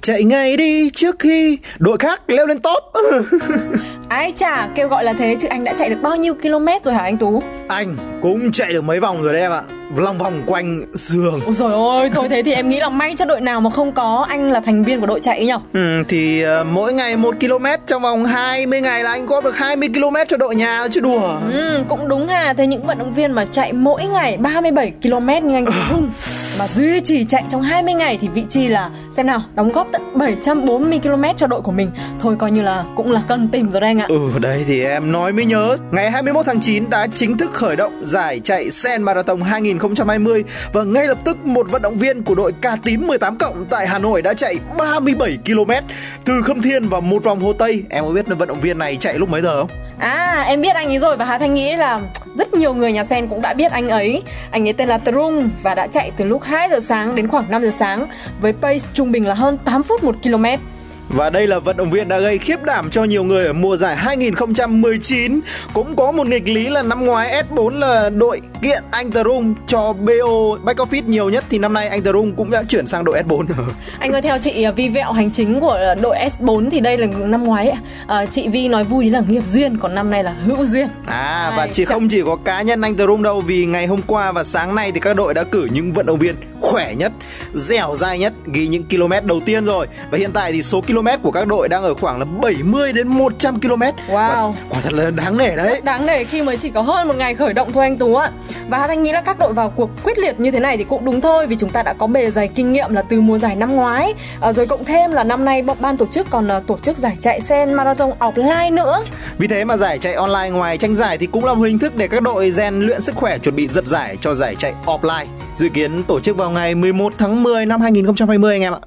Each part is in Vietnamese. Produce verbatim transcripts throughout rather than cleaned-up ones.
chạy ngay đi trước khi đội khác leo lên top. Ai chả, kêu gọi là thế chứ anh đã chạy được bao nhiêu km rồi hả anh Tú? Anh cũng chạy được mấy vòng rồi đấy em ạ, lòng vòng quanh giường. Ôi dồi ôi, thôi thế thì em nghĩ là may cho đội nào mà không có anh là thành viên của đội chạy ấy nhở? Ừ, thì uh, mỗi ngày một ki lô mét, trong vòng hai mươi ngày là anh góp được hai mươi ki lô mét cho đội nhà chứ đùa. Ừ, cũng đúng ha. Thế những vận động viên mà chạy mỗi ngày ba mươi bảy ki lô mét như anh Hùng mà duy trì chạy trong hai mươi ngày thì vị trí là, xem nào, đóng góp tận bảy trăm bốn mươi ki lô mét cho đội của mình. Thôi coi như là cũng là cân tìm rồi đây anh ạ. Ừ, đấy thì em nói mới nhớ, ngày hai mươi mốt tháng chín đã chính thức khởi động giải chạy Sen Marathon hai không hai không và ngay lập tức một vận động viên của đội Cà Tím mười tám cộng tại Hà Nội đã chạy ba mươi bảy ki lô mét từ Khâm Thiên và một vòng Hồ Tây. Em có biết vận động viên này chạy lúc mấy giờ không? À, em biết anh ấy rồi, và Hà Thanh nghĩ là rất nhiều người nhà Sen cũng đã biết anh ấy. Anh ấy tên là Trung và đã chạy từ lúc hai giờ sáng đến khoảng năm giờ sáng với pace trung bình là hơn tám phút một ki lô mét. Và đây là vận động viên đã gây khiếp đảm cho nhiều người ở mùa giải hai không một chín. Cũng có một nghịch lý là năm ngoái ét bốn là đội kiện anh Trung cho bê o Bike Office nhiều nhất, thì năm nay anh Trung cũng đã chuyển sang đội ét bốn. Anh ơi, theo chị vi vẹo hành chính của đội ét bốn thì đây là năm ngoái à, chị Vi nói vui là nghiệp duyên, còn năm nay là hữu duyên. À, và chỉ không chỉ có cá nhân anh Trung đâu, vì ngày hôm qua và sáng nay thì các đội đã cử những vận động viên khỏe nhất, dẻo dai nhất ghi những km đầu tiên rồi. Và hiện tại thì số km của các đội đang ở khoảng là bảy mươi đến một trăm ki lô mét. Wow, và quả thật là đáng nể đấy. Rất đáng nể khi mới chỉ có hơn một ngày khởi động thôi anh Tú ạ. Và Hà Thanh nghĩ là các đội vào cuộc quyết liệt như thế này thì cũng đúng thôi, vì chúng ta đã có bề dày kinh nghiệm là từ mùa giải năm ngoái à, rồi cộng thêm là năm nay ban tổ chức còn uh, tổ chức giải chạy Sen Marathon offline nữa. Vì thế mà giải chạy online ngoài tranh giải thì cũng là một hình thức để các đội rèn luyện sức khỏe, chuẩn bị giật giải cho giải chạy offline, dự kiến tổ chức vào ngày mười một tháng mười năm hai không hai không anh em ạ.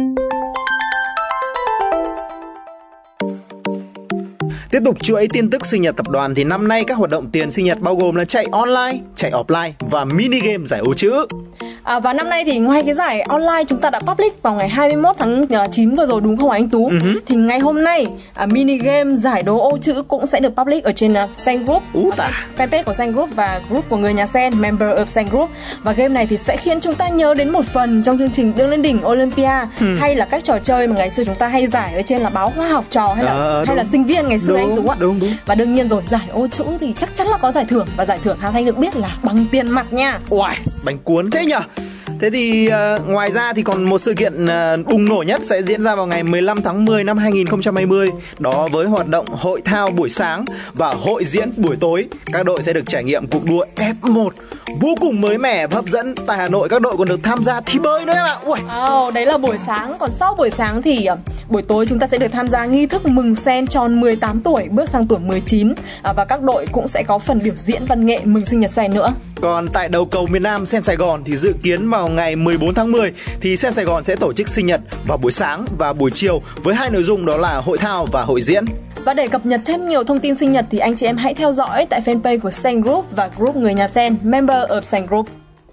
Tiếp tục chuỗi tin tức sinh nhật tập đoàn thì năm nay các hoạt động tiền sinh nhật bao gồm là chạy online, chạy offline và mini game giải ô chữ. À, và năm nay thì ngoài cái giải online chúng ta đã public vào ngày hai mươi mốt tháng chín vừa rồi đúng không anh Tú? Uh-huh. Thì ngày hôm nay à, mini game giải đố ô chữ cũng sẽ được public ở trên uh, Sen Group, uh, fanpage của Sen Group và group của người nhà Sen, member of Sen Group. Và game này thì sẽ khiến chúng ta nhớ đến một phần trong chương trình Đường lên đỉnh Olympia, hmm. hay là các trò chơi mà ngày xưa chúng ta hay giải ở trên là báo khoa học trò hay là à, hay là sinh viên ngày xưa đúng, anh Tú ạ. Đúng, đúng. Và đương nhiên rồi, giải ô chữ thì chắc chắn là có giải thưởng, và giải thưởng Hà Thanh được biết là bằng tiền mặt nha. Uầy, bánh cuốn thế nhở. Thế thì uh, ngoài ra thì còn một sự kiện uh, bùng nổ nhất sẽ diễn ra vào ngày mười lăm tháng mười năm hai không hai không. Đó với hoạt động hội thao buổi sáng và hội diễn buổi tối. Các đội sẽ được trải nghiệm cuộc đua ép một vô cùng mới mẻ và hấp dẫn. Tại Hà Nội các đội còn được tham gia thi bơi nữa em ạ. Ui. Oh, đấy là buổi sáng. Còn sau buổi sáng thì uh, buổi tối chúng ta sẽ được tham gia nghi thức mừng Sen tròn mười tám tuổi bước sang tuổi mười chín, uh, và các đội cũng sẽ có phần biểu diễn văn nghệ mừng sinh nhật Sen nữa. Còn tại đầu cầu miền Nam Sen Sài Gòn thì dự kiến vào ngày mười bốn tháng mười thì Sen Sài Gòn sẽ tổ chức sinh nhật vào buổi sáng và buổi chiều với hai nội dung đó là hội thao và hội diễn. Và để cập nhật thêm nhiều thông tin sinh nhật thì anh chị em hãy theo dõi tại fanpage của Sen Group và group người nhà Sen, member of Sen Group.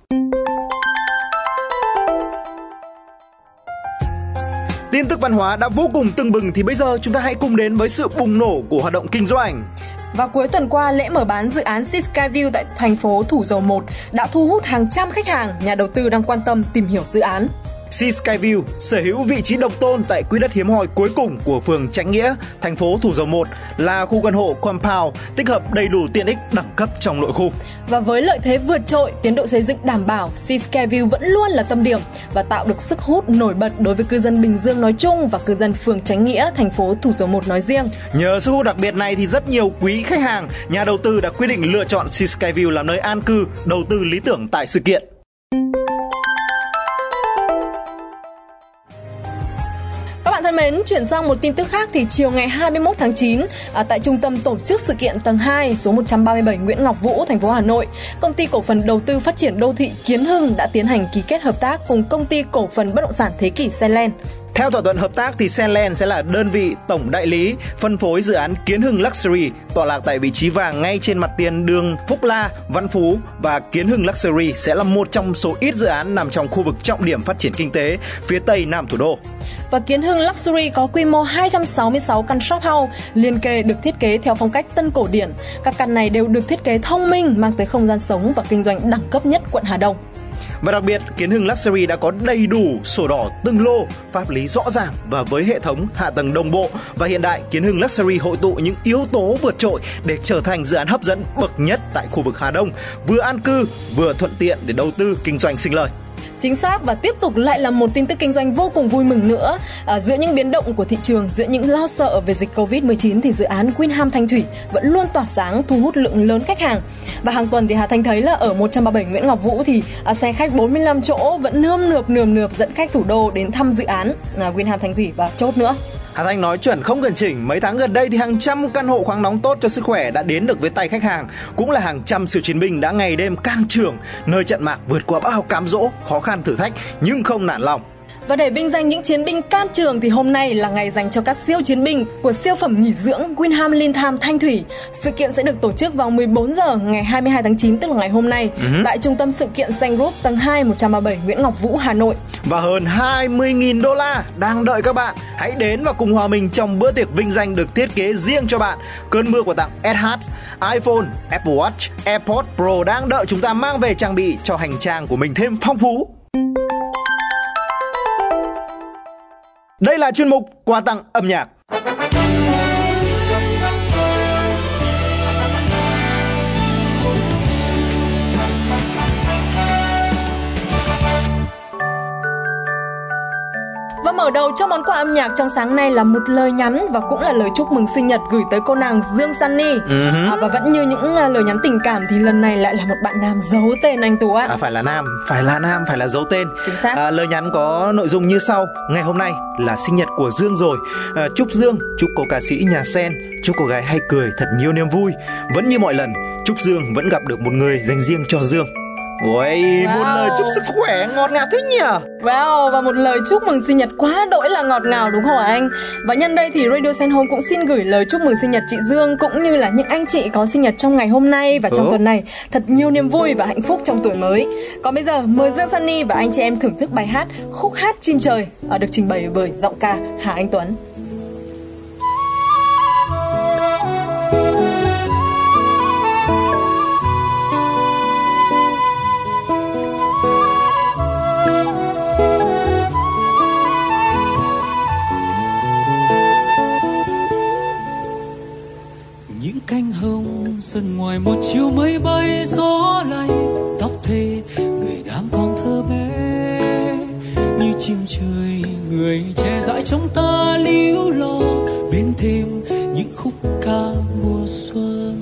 Tin tức văn hóa đã vô cùng tưng bừng thì bây giờ chúng ta hãy cùng đến với sự bùng nổ của hoạt động kinh doanh. Và cuối tuần qua, lễ mở bán dự án Sea Skyview tại thành phố Thủ Dầu Một đã thu hút hàng trăm khách hàng, nhà đầu tư đang quan tâm tìm hiểu dự án. Sea Skyview sở hữu vị trí độc tôn tại quỹ đất hiếm hoi cuối cùng của phường Chánh Nghĩa, thành phố Thủ Dầu Một, là khu căn hộ compound tích hợp đầy đủ tiện ích đẳng cấp trong nội khu. Và với lợi thế vượt trội, tiến độ xây dựng đảm bảo, Sea Skyview vẫn luôn là tâm điểm và tạo được sức hút nổi bật đối với cư dân Bình Dương nói chung và cư dân phường Chánh Nghĩa, thành phố Thủ Dầu Một nói riêng. Nhờ sức hút đặc biệt này thì rất nhiều quý khách hàng, nhà đầu tư đã quyết định lựa chọn Sea Skyview làm nơi an cư, đầu tư lý tưởng tại sự kiện. Các bạn thân mến, chuyển sang một tin tức khác thì chiều ngày hai mươi mốt tháng chín, à, tại trung tâm tổ chức sự kiện tầng hai, số một trăm ba mươi bảy Nguyễn Ngọc Vũ, thành phố Hà Nội, công ty cổ phần đầu tư phát triển đô thị Kiến Hưng đã tiến hành ký kết hợp tác cùng công ty cổ phần bất động sản Thế Kỷ Senland. Theo thỏa thuận hợp tác thì Senland sẽ là đơn vị tổng đại lý phân phối dự án Kiến Hưng Luxury, tọa lạc tại vị trí vàng ngay trên mặt tiền đường Phúc La, Văn Phú, và Kiến Hưng Luxury sẽ là một trong số ít dự án nằm trong khu vực trọng điểm phát triển kinh tế phía tây nam thủ đô. Và Kiến Hưng Luxury có quy mô hai trăm sáu mươi sáu căn shop house liền kề được thiết kế theo phong cách tân cổ điển. Các căn này đều được thiết kế thông minh, mang tới không gian sống và kinh doanh đẳng cấp nhất quận Hà Đông. Và đặc biệt, Kiến Hưng Luxury đã có đầy đủ sổ đỏ từng lô, pháp lý rõ ràng và với hệ thống hạ tầng đồng bộ và hiện đại, Kiến Hưng Luxury hội tụ những yếu tố vượt trội để trở thành dự án hấp dẫn bậc nhất tại khu vực Hà Đông, vừa an cư, vừa thuận tiện để đầu tư kinh doanh sinh lời. Chính xác, và tiếp tục lại là một tin tức kinh doanh vô cùng vui mừng nữa. À, giữa những biến động của thị trường, giữa những lo sợ về dịch covid mười chín thì dự án Winham Thanh Thủy vẫn luôn tỏa sáng, thu hút lượng lớn khách hàng. Và hàng tuần thì Hà Thanh thấy là ở một trăm ba mươi bảy Nguyễn Ngọc Vũ thì à, xe khách bốn mươi lăm chỗ vẫn nươm nượp nườm nượp dẫn khách thủ đô đến thăm dự án à, Winham Thanh Thủy và chốt nữa. Hà Thanh nói chuẩn không cần chỉnh, mấy tháng gần đây thì hàng trăm căn hộ khoáng nóng tốt cho sức khỏe đã đến được với tay khách hàng, cũng là hàng trăm siêu chiến binh đã ngày đêm can trường nơi trận mạc vượt qua bao cám dỗ, khó khăn thử thách nhưng không nản lòng. Và để vinh danh những chiến binh can trường thì hôm nay là ngày dành cho các siêu chiến binh của siêu phẩm nghỉ dưỡng Winham Lintham Thanh Thủy. Sự kiện sẽ được tổ chức vào mười bốn giờ ngày hai mươi hai tháng chín, tức là ngày hôm nay, uh-huh. tại trung tâm sự kiện Sun Group tầng hai một trăm ba mươi bảy Nguyễn Ngọc Vũ, Hà Nội. Và hơn hai mươi nghìn đô la đang đợi các bạn. Hãy đến và cùng hòa mình trong bữa tiệc vinh danh được thiết kế riêng cho bạn. Cơn mưa quà tặng ét hát, iPhone, Apple Watch, AirPods Pro đang đợi chúng ta mang về trang bị cho hành trang của mình thêm phong phú. Đây là chuyên mục quà tặng âm nhạc. Và mở đầu cho món quà âm nhạc trong sáng nay là một lời nhắn và cũng là lời chúc mừng sinh nhật gửi tới cô nàng Dương Sunny. Uh-huh. À, và vẫn như những uh, lời nhắn tình cảm thì lần này lại là một bạn nam giấu tên anh Tú ạ. À, phải là nam, phải là nam, phải là giấu tên. Chính xác. À, lời nhắn có nội dung như sau: ngày hôm nay là sinh nhật của Dương rồi. À, chúc Dương, chúc cô ca sĩ nhà sen, chúc cô gái hay cười thật nhiều niềm vui. Vẫn như mọi lần, chúc Dương vẫn gặp được một người dành riêng cho Dương. Ôi, wow. Một lời chúc sức khỏe ngọt ngào thế nhỉ. Wow, và một lời chúc mừng sinh nhật quá đỗi là ngọt ngào đúng không hả anh? Và nhân đây thì Radio Sen Home cũng xin gửi lời chúc mừng sinh nhật chị Dương cũng như là những anh chị có sinh nhật trong ngày hôm nay và trong ừ. tuần này thật nhiều niềm vui và hạnh phúc trong tuổi mới. Còn bây giờ mời Dương Sunny và anh chị em thưởng thức bài hát Khúc Hát Chim Trời được trình bày bởi giọng ca Hà Anh Tuấn. Cánh hồng sân ngoài một chiều mây bay gió lay, tóc thề người đang còn thơ bé như chim trời, người che dãi trong ta líu lo bên thêm những khúc ca mùa xuân.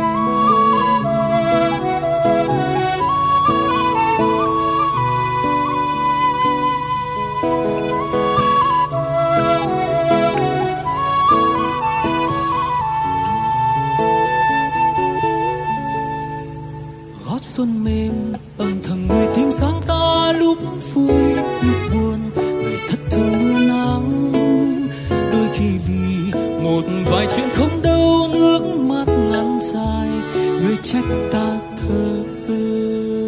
Xuân mềm âm thầm người tim sáng ta lúc vui lúc buồn, người thất thường mưa nắng. Đôi khi vì một vài chuyện không đâu nước mắt ngắn dài, người trách ta thơ ơ.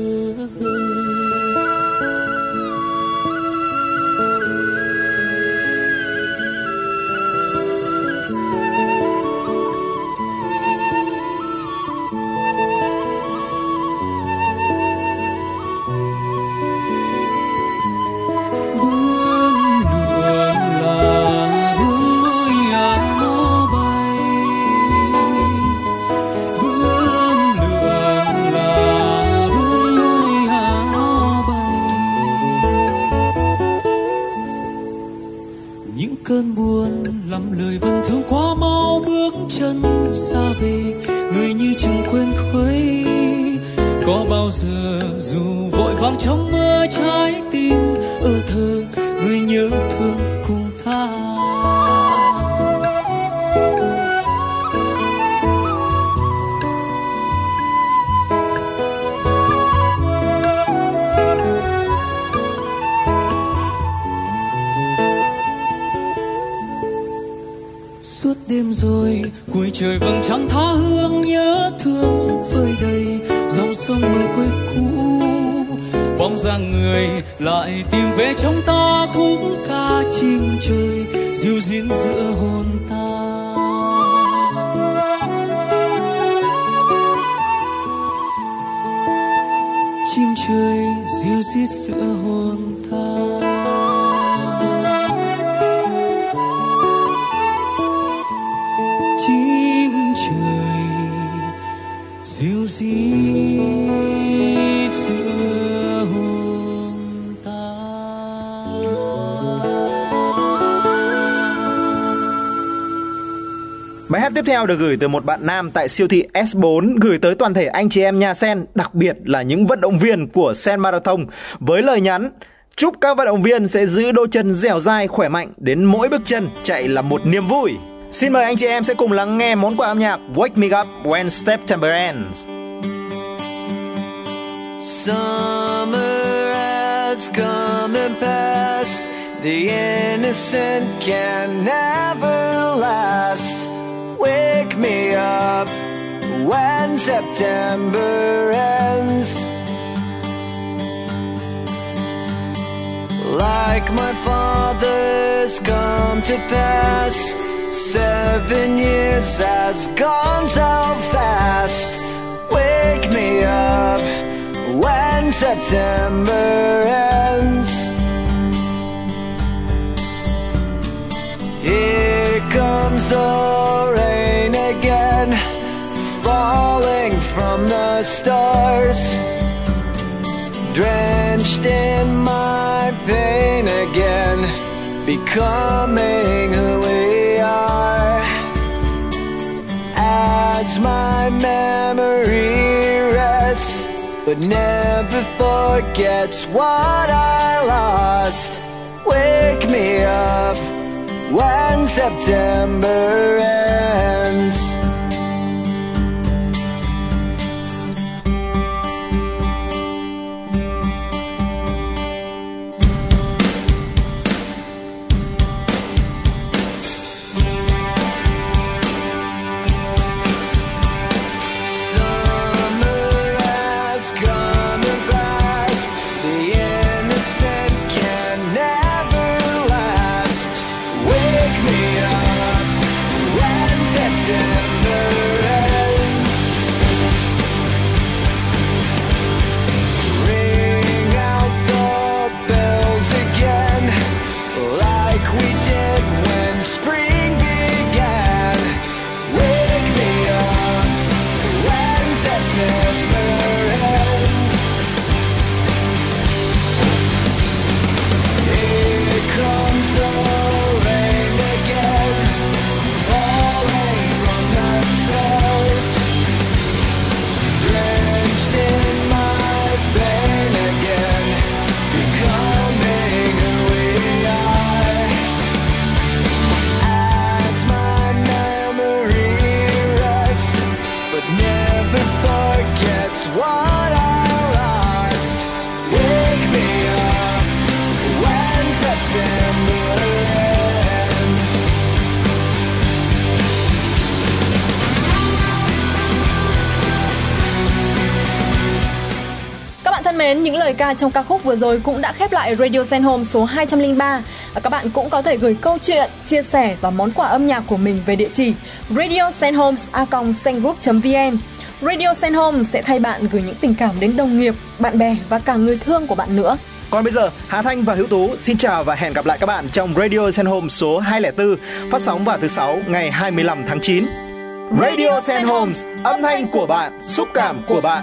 Cơn buồn lắm lời vẫn thương quá mau bước chân xa về, người như chừng quên khuấy. Có bao giờ dù vội vàng trong mơ trái tim ở thơ, người nhớ thương cùng ta. Đêm rồi cuối trời vầng trăng tha hương nhớ thương vơi đầy dòng sông mơ quê cũ, bóng dáng người lại tìm về trong ta khúc ca chim trời dịu duyên giữa hồn ta. Chim trời ríu rít giữa hồn ta. Chim trời ríu rít giữa hồn ta. Bài hát tiếp theo được gửi từ một bạn nam tại siêu thị S bốn, gửi tới toàn thể anh chị em nhà Sen, đặc biệt là những vận động viên của Sen Marathon, với lời nhắn: chúc các vận động viên sẽ giữ đôi chân dẻo dai, khỏe mạnh, đến mỗi bước chân chạy là một niềm vui. Xin mời anh chị em sẽ cùng lắng nghe món quà âm nhạc Wake Me Up When September Ends. Summer has come and passed. The innocent can never last. Wake me up when September ends. Like my father's come to pass, seven years has gone so fast. Wake me up when September ends. Here comes the rain again, falling from the stars, drenched in my pain again, becoming who we are. As my memory rests, but never forgets what I lost. Wake me up when September ends. Những lời ca trong ca khúc vừa rồi cũng đã khép lại Radio Sen Home số hai trăm lẻ ba. Và các bạn cũng có thể gửi câu chuyện, chia sẻ và món quà âm nhạc của mình về địa chỉ radio sen homes a còng sengroup chấm vn. Radio Sen Home sẽ thay bạn gửi những tình cảm đến đồng nghiệp, bạn bè và cả người thương của bạn nữa. Còn bây giờ, Hà Thanh và Hữu Tú xin chào và hẹn gặp lại các bạn trong Radio Sen Home số hai không bốn, phát sóng vào thứ sáu ngày hai mươi lăm tháng chín. Radio Sen Home, âm thanh của bạn, xúc cảm của bạn.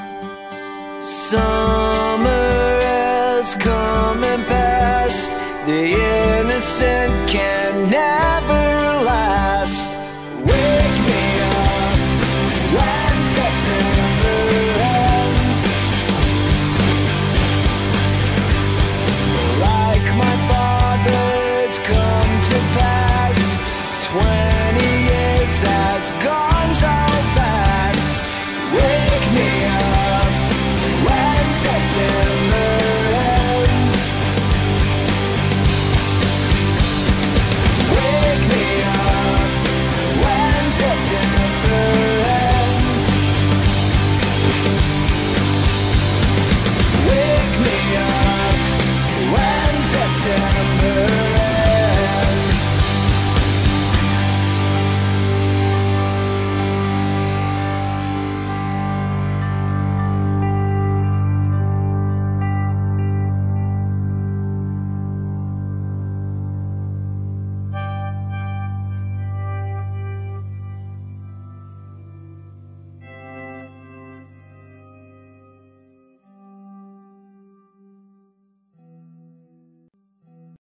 Summer has come and passed. The innocent can never